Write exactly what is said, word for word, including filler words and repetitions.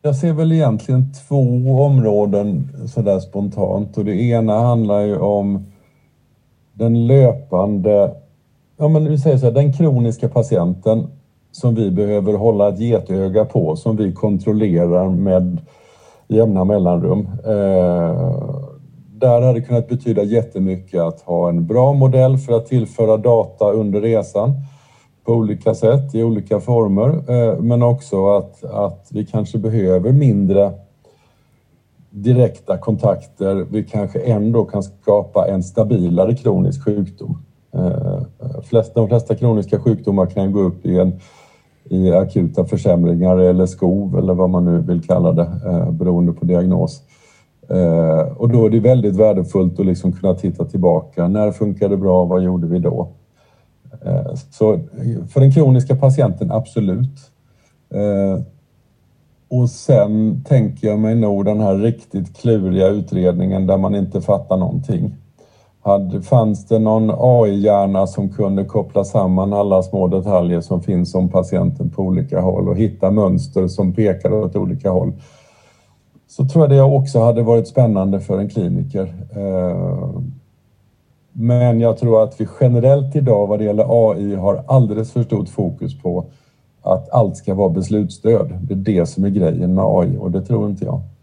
Jag ser väl egentligen två områden sådär spontant. Och det ena handlar ju om den löpande, ja men vi säger så här, den kroniska patienten som vi behöver hålla ett getöga på, som vi kontrollerar med jämna mellanrum. Eh, där hade det kunnat betyda jättemycket att ha en bra modell för att tillföra data under resan på olika sätt, i olika former. Eh, men också att, att vi kanske behöver mindre direkta kontakter. Vi kanske ändå kan skapa en stabilare kronisk sjukdom. Eh, flest, de flesta kroniska sjukdomar kan gå upp i, en, i akuta försämringar eller skov eller vad man nu vill kalla det, eh, beroende på diagnos. Eh, och då är det väldigt värdefullt att liksom kunna titta tillbaka. När funkar det bra? Vad gjorde vi då? Eh, så för den kroniska patienten, absolut. Eh, och sen tänker jag mig nog den här riktigt kluriga utredningen där man inte fattar någonting. Hade, fanns det någon A I-hjärna som kunde koppla samman alla små detaljer som finns om patienten på olika håll och hitta mönster som pekar åt olika håll, så tror jag det också hade varit spännande för en kliniker. Men jag tror att vi generellt idag vad det gäller A I har alldeles för stort fokus på att allt ska vara beslutsstöd. Det är det som är grejen med A I och det tror inte jag.